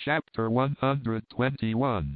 Chapter 121.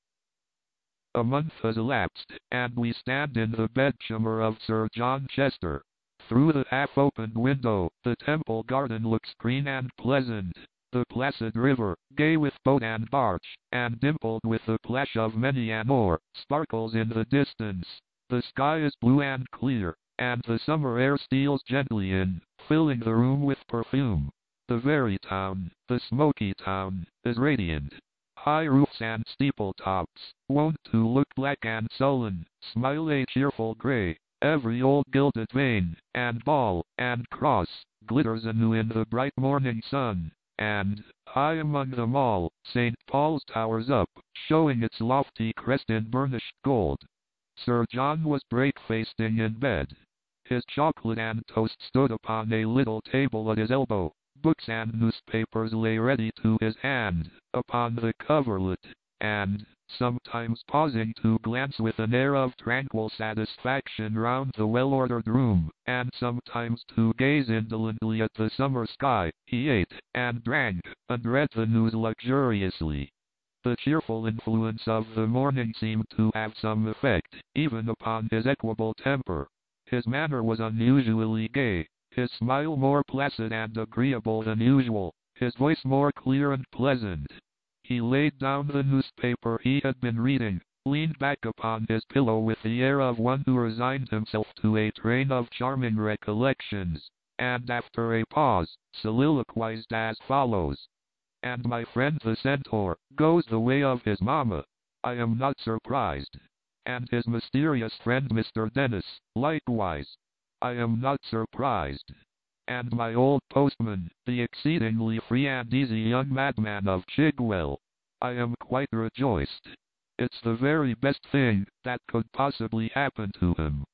A month has elapsed, and we stand in the bedchamber of Sir John Chester. Through the half-opened window, the Temple Garden looks green and pleasant. The placid river, gay with boat and barge, and dimpled with the plash of many an oar, sparkles in the distance. The sky is blue and clear, and the summer air steals gently in, filling the room with perfume. The very town, the smoky town, is radiant. High roofs and steeple-tops, wont to look black and sullen, smile a cheerful gray. Every old gilded vane, and ball, and cross, glitters anew in the bright morning sun. And, high among them all, St. Paul's towers up, showing its lofty crest in burnished gold. Sir John was breakfasting in bed. His chocolate and toast stood upon a little table at his elbow. Books and newspapers lay ready to his hand, upon the coverlet, and, sometimes pausing to glance with an air of tranquil satisfaction round the well-ordered room, and sometimes to gaze indolently at the summer sky, he ate, and drank, and read the news luxuriously. The cheerful influence of the morning seemed to have some effect, even upon his equable temper. His manner was unusually gay, his smile more placid and agreeable than usual, his voice more clear and pleasant. He laid down the newspaper he had been reading, leaned back upon his pillow with the air of one who resigned himself to a train of charming recollections, and after a pause, soliloquized as follows. "And my friend the centaur goes the way of his mamma. I am not surprised. And his mysterious friend Mr. Dennis, likewise. I am not surprised. And my old postman, the exceedingly free and easy young madman of Chigwell. I am quite rejoiced. It's the very best thing that could possibly happen to him."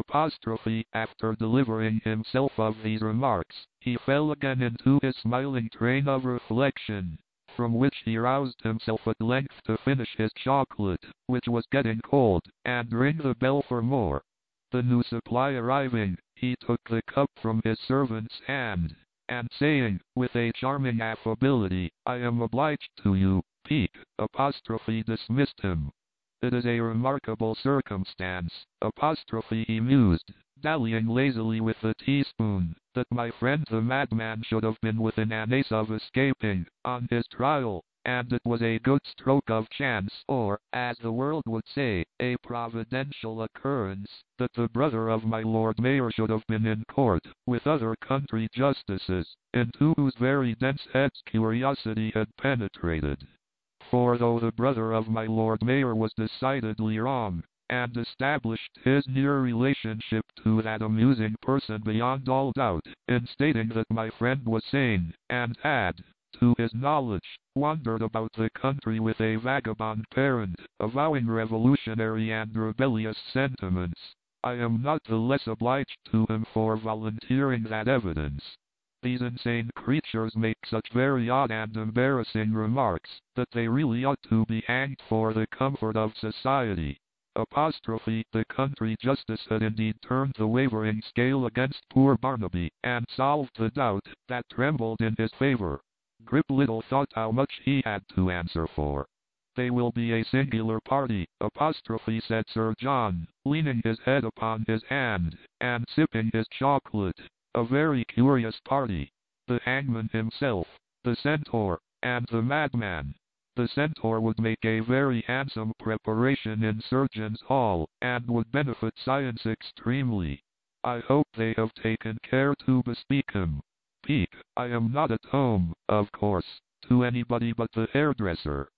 After delivering himself of these remarks, he fell again into his smiling train of reflection, from which he roused himself at length to finish his chocolate, which was getting cold, and ring the bell for more. The new supply arriving, he took the cup from his servant's hand, and saying, with a charming affability, "I am obliged to you, Peak," dismissed him. "It is a remarkable circumstance," he mused, dallying lazily with the teaspoon, "that my friend the madman should have been within an ace of escaping, on his trial, and it was a good stroke of chance, or, as the world would say, a providential occurrence, that the brother of my Lord Mayor should have been in court, with other country justices, into whose very dense heads curiosity had penetrated. For though the brother of my Lord Mayor was decidedly wrong, and established his near relationship to that amusing person beyond all doubt, in stating that my friend was sane, and had, to his knowledge, wandered about the country with a vagabond parent, avowing revolutionary and rebellious sentiments, I am not the less obliged to him for volunteering that evidence. These insane creatures make such very odd and embarrassing remarks, that they really ought to be hanged for the comfort of society." The country justice had indeed turned the wavering scale against poor Barnaby, and solved the doubt that trembled in his favor. Grip little thought how much he had to answer for. "They will be a singular party," said Sir John, leaning his head upon his hand, and sipping his chocolate. "A very curious party. The hangman himself, the centaur, and the madman. The centaur would make a very handsome preparation in Surgeons' Hall, and would benefit science extremely. I hope they have taken care to bespeak him. Peak, I am not at home, of course, to anybody but the hairdresser."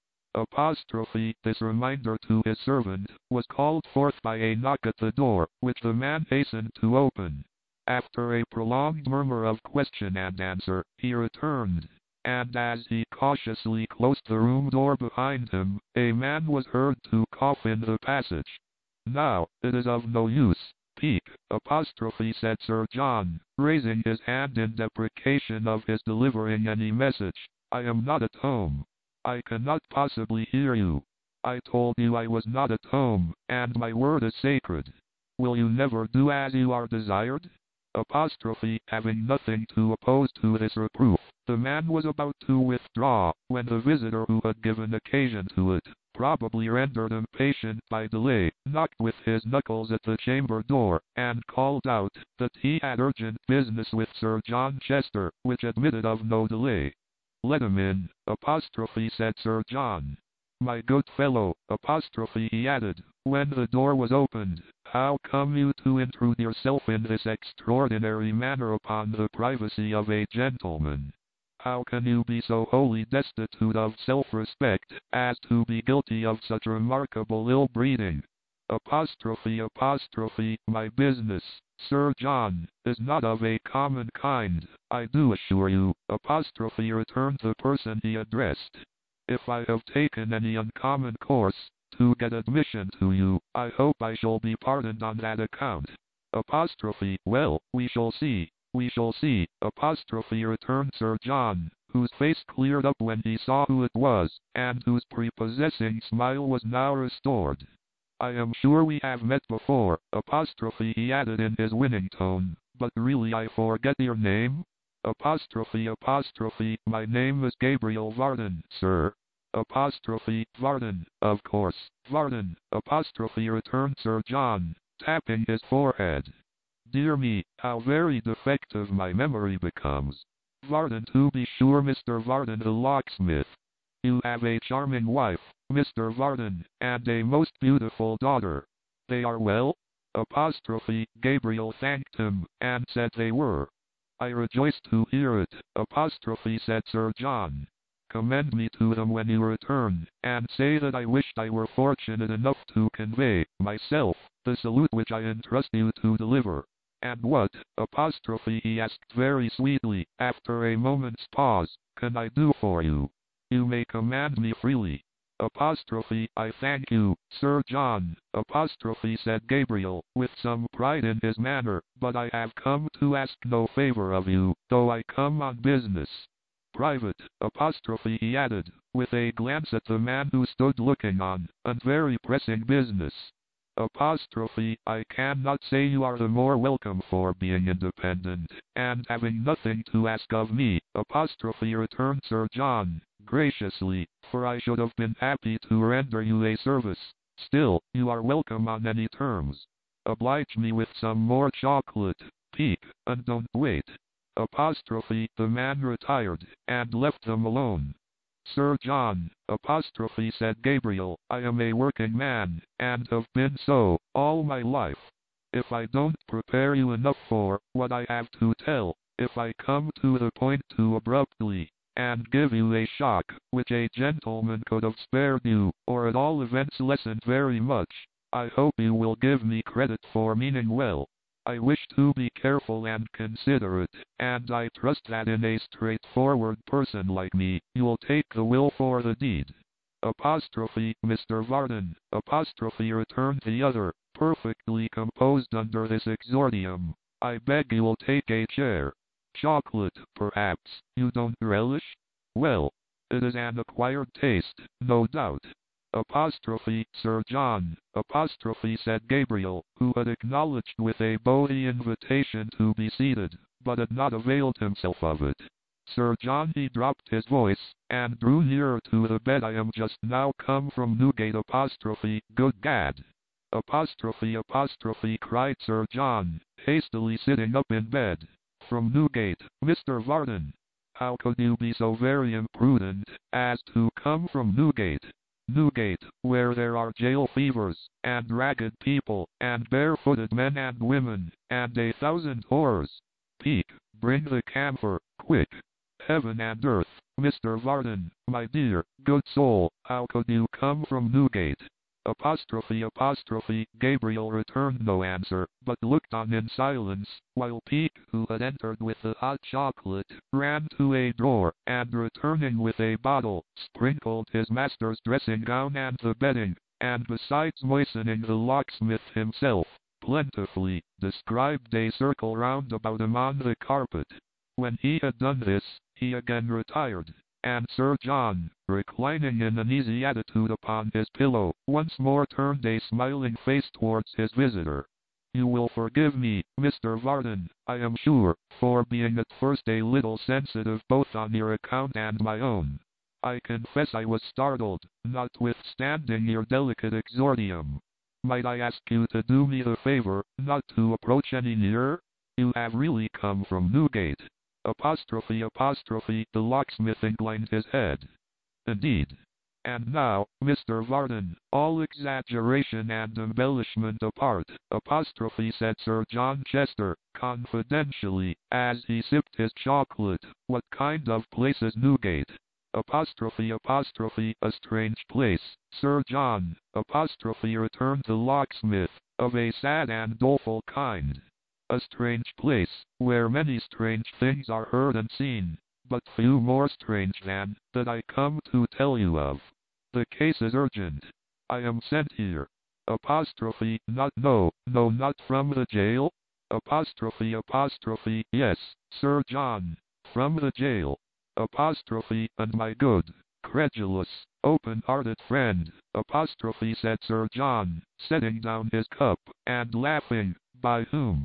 This reminder to his servant was called forth by a knock at the door, which the man hastened to open. After a prolonged murmur of question and answer, he returned, and as he cautiously closed the room door behind him, a man was heard to cough in the passage. "Now, it is of no use, Peak," said Sir John, raising his hand in deprecation of his delivering any message. "I am not at home. I cannot possibly hear you. I told you I was not at home, and my word is sacred. Will you never do as you are desired?" Having nothing to oppose to this reproof, The man was about to withdraw, when the visitor who had given occasion to it, probably rendered impatient by delay, knocked with his knuckles at the chamber door, and called out that he had urgent business with Sir John Chester, which admitted of no delay. "Let him in," said Sir John. "My good fellow," he added, when the door was opened, "how come you to intrude yourself in this extraordinary manner upon the privacy of a gentleman? How can you be so wholly destitute of self-respect as to be guilty of such remarkable ill-breeding? My business, Sir John, is not of a common kind, I do assure you, returned the person he addressed. If I have taken any uncommon course to get admission to you, I hope I shall be pardoned on that account. Well, we shall see. We shall see, returned Sir John, whose face cleared up when he saw who it was, and whose prepossessing smile was now restored. I am sure we have met before, he added in his winning tone, but really I forget your name? My name is Gabriel Varden, sir. Varden, of course, Varden, returned Sir John, tapping his forehead. Dear me, how very defective my memory becomes. Varden, to be sure, Mr. Varden the locksmith. You have a charming wife, Mr. Varden, and a most beautiful daughter. They are well? Gabriel thanked him, and said they were. I rejoice to hear it, said Sir John. Commend me to them when you return, and say that I wished I were fortunate enough to convey, myself, the salute which I entrust you to deliver. And what, he asked very sweetly, after a moment's pause, can I do for you? You may command me freely. I thank you, Sir John, said Gabriel, with some pride in his manner, but I have come to ask no favor of you, though I come on business. Private, he added, with a glance at the man who stood looking on, and very pressing business. I cannot say you are the more welcome for being independent, and having nothing to ask of me, returned Sir John, graciously, for I should have been happy to render you a service. Still, you are welcome on any terms. Oblige me with some more chocolate, Peak, and don't wait. The man retired, and left them alone. Sir John, said Gabriel, I am a working man, and have been so, all my life. If I don't prepare you enough for what I have to tell, if I come to the point too abruptly, and give you a shock, which a gentleman could have spared you, or at all events lessened very much, I hope you will give me credit for meaning well. I wish to be careful and considerate, and I trust that in a straightforward person like me, you'll take the will for the deed. Mr. Varden, returned the other, perfectly composed under this exordium. I beg you'll take a chair. Chocolate, perhaps, you don't relish? Well, it is an acquired taste, no doubt. Sir John, said Gabriel, who had acknowledged with a bow the invitation to be seated, but had not availed himself of it. Sir John, he dropped his voice, and drew nearer to the bed. I am just now come from Newgate, good gad. Cried Sir John, hastily sitting up in bed. From Newgate, Mr. Varden. How could you be so very imprudent as to come from Newgate? Newgate, where there are jail fevers, and ragged people, and barefooted men and women, and 1,000 horrors. Peak, bring the camphor, quick. Heaven and earth, Mr. Varden, my dear, good soul, how could you come from Newgate? Gabriel returned no answer, but looked on in silence, while Peak, who had entered with the hot chocolate, ran to a drawer, and returning with a bottle, sprinkled his master's dressing gown and the bedding, and besides moistening the locksmith himself, plentifully, described a circle round about him on the carpet. When he had done this, he again retired, and Sir John, reclining in an easy attitude upon his pillow, once more turned a smiling face towards his visitor. You will forgive me, Mr. Varden, I am sure, for being at first a little sensitive both on your account and my own. I confess I was startled, notwithstanding your delicate exordium. Might I ask you to do me the favor not to approach any nearer? You have really come from Newgate. The locksmith inclined his head. Indeed. And now, Mr. Varden, all exaggeration and embellishment apart, said Sir John Chester, confidentially, as he sipped his chocolate, what kind of place is Newgate? A strange place, Sir John, returned the locksmith, of a sad and doleful kind. A strange place, where many strange things are heard and seen, but few more strange than that I come to tell you of. The case is urgent. I am sent here. Not from the jail? Yes, Sir John, from the jail. And my good, credulous, open-hearted friend, said Sir John, setting down his cup, and laughing, by whom?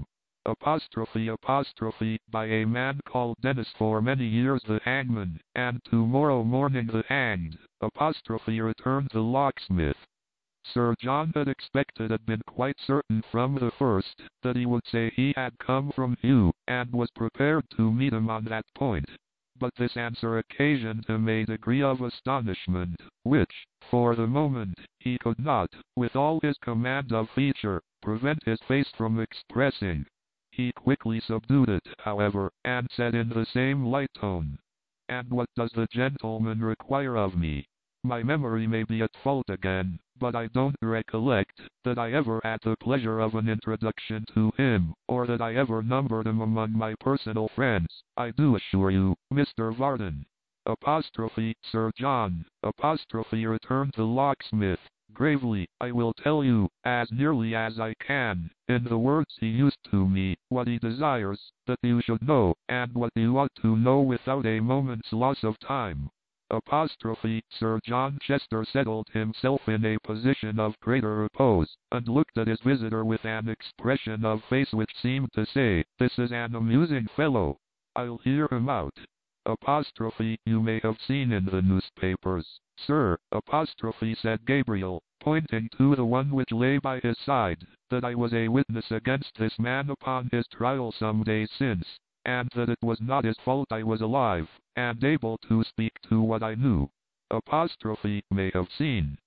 By a man called Dennis, for many years the hangman, and tomorrow morning the hanged, returned the locksmith. Sir John had expected and been quite certain from the first, that he would say he had come from Hugh, and was prepared to meet him on that point. But this answer occasioned him a degree of astonishment, which, for the moment, he could not, with all his command of feature, prevent his face from expressing. He quickly subdued it, however, and said in the same light tone, "And what does the gentleman require of me? My memory may be at fault again, but I don't recollect that I ever had the pleasure of an introduction to him, or that I ever numbered him among my personal friends, I do assure you, Mr. Varden." Sir John, returned the locksmith, gravely, "I will tell you, as nearly as I can, in the words he used to me, what he desires that you should know, and what you ought to know without a moment's loss of time." Sir John Chester settled himself in a position of greater repose, and looked at his visitor with an expression of face which seemed to say, "This is an amusing fellow. I'll hear him out." "You may have seen in the newspapers, sir," said Gabriel, pointing to the one which lay by his side, "that I was a witness against this man upon his trial some days since, and that it was not his fault I was alive, and able to speak to what I knew." "May have seen."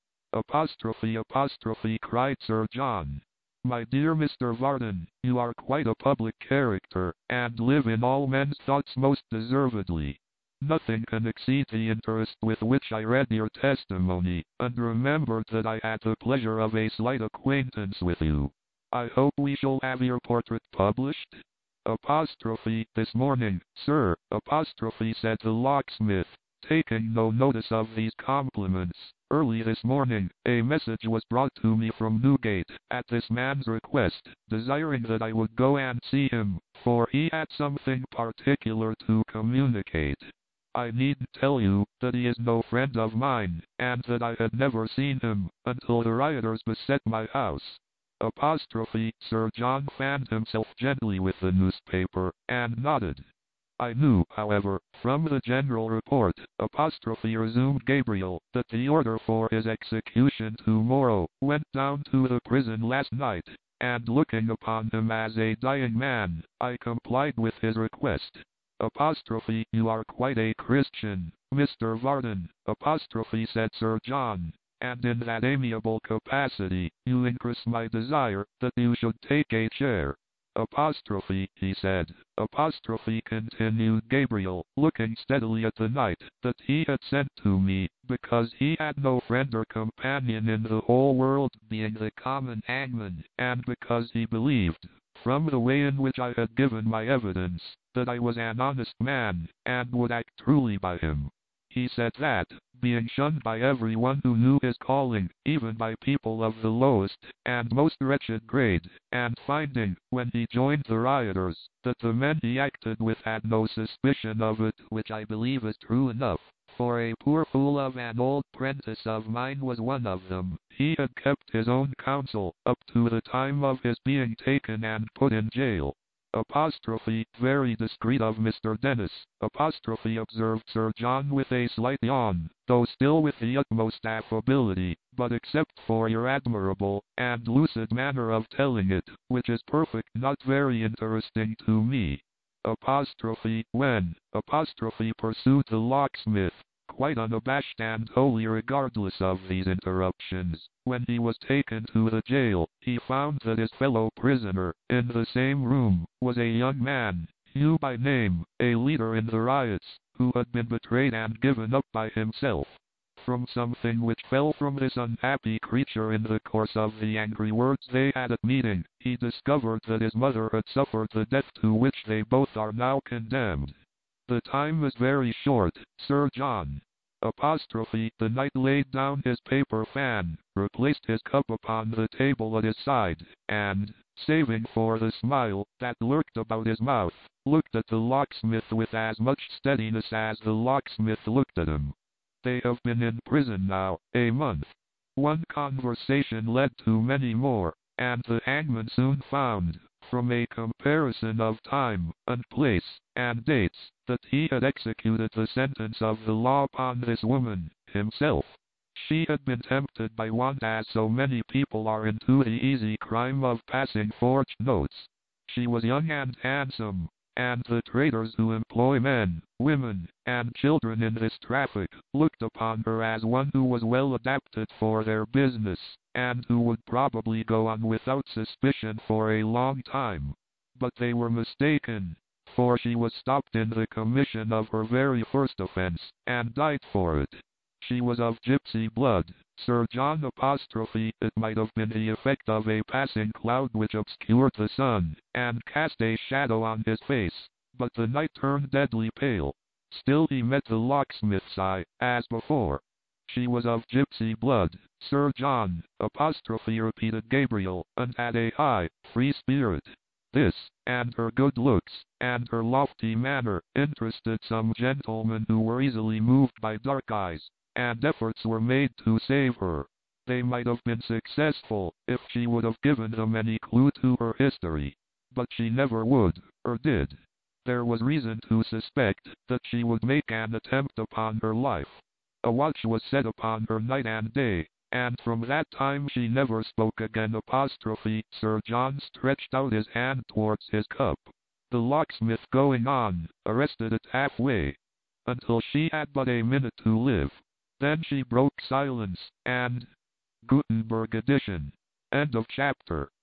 Cried Sir John. "My dear Mr. Varden, you are quite a public character, and live in all men's thoughts most deservedly. Nothing can exceed the interest with which I read your testimony, and remembered that I had the pleasure of a slight acquaintance with you. I hope we shall have your portrait published?" "This morning, sir," said the locksmith, taking no notice of these compliments. "Early this morning, a message was brought to me from Newgate, at this man's request, desiring that I would go and see him, for he had something particular to communicate. I needn't tell you that he is no friend of mine, and that I had never seen him, until the rioters beset my house." Sir John fanned himself gently with the newspaper, and nodded. "I knew, however, from the general report," resumed Gabriel, "that the order for his execution tomorrow went down to the prison last night, and looking upon him as a dying man, I complied with his request." "You are quite a Christian, Mr. Varden," said Sir John, "and in that amiable capacity, you increase my desire that you should take a chair." He said, continued Gabriel, looking steadily at the knight that he had sent to me, because he had no friend or companion in the whole world, being the common hangman, and because he believed, from the way in which I had given my evidence, that I was an honest man, and would act truly by him. He said that, being shunned by everyone who knew his calling, even by people of the lowest and most wretched grade, and finding, when he joined the rioters, that the men he acted with had no suspicion of it, which I believe is true enough, for a poor fool of an old prentice of mine was one of them. He had kept his own counsel up to the time of his being taken and put in jail. Apostrophe, very discreet of Mr. Dennis, apostrophe, observed Sir John with a slight yawn, though still with the utmost affability, but except for your admirable and lucid manner of telling it, which is perfect, not very interesting to me. Apostrophe, when, apostrophe, pursued the locksmith, quite unabashed and wholly regardless of these interruptions. When he was taken to the jail, he found that his fellow prisoner, in the same room, was a young man, Hugh by name, a leader in the riots, who had been betrayed and given up by himself. From something which fell from this unhappy creature in the course of the angry words they had at meeting, he discovered that his mother had suffered the death to which they both are now condemned. The time is very short, Sir John. Apostrophe, the knight laid down his paper fan, replaced his cup upon the table at his side, and, saving for the smile that lurked about his mouth, looked at the locksmith with as much steadiness as the locksmith looked at him. They have been in prison now a month. One conversation led to many more, and the hangman soon found, from a comparison of time, and place, and dates, that he had executed the sentence of the law upon this woman, himself. She had been tempted by want, as so many people are, into the easy crime of passing forged notes. She was young and handsome, and the traders who employ men, women, and children in this traffic, looked upon her as one who was well adapted for their business, and who would probably go on without suspicion for a long time. But they were mistaken, for she was stopped in the commission of her very first offense, and died for it. She was of gypsy blood, Sir John apostrophe. It might have been the effect of a passing cloud which obscured the sun, and cast a shadow on his face, but the knight turned deadly pale. Still he met the locksmith's eye, as before. She was of gypsy blood, Sir John apostrophe, repeated Gabriel, and had a high, free spirit. This, and her good looks, and her lofty manner, interested some gentlemen who were easily moved by dark eyes, and efforts were made to save her. They might have been successful, if she would have given them any clue to her history. But she never would, or did. There was reason to suspect that she would make an attempt upon her life. A watch was set upon her night and day, and from that time she never spoke again. Apostrophe. Sir John stretched out his hand towards his cup. The locksmith, going on, arrested it halfway, until she had but a minute to live. Then she broke silence, and... Gutenberg edition. End of chapter.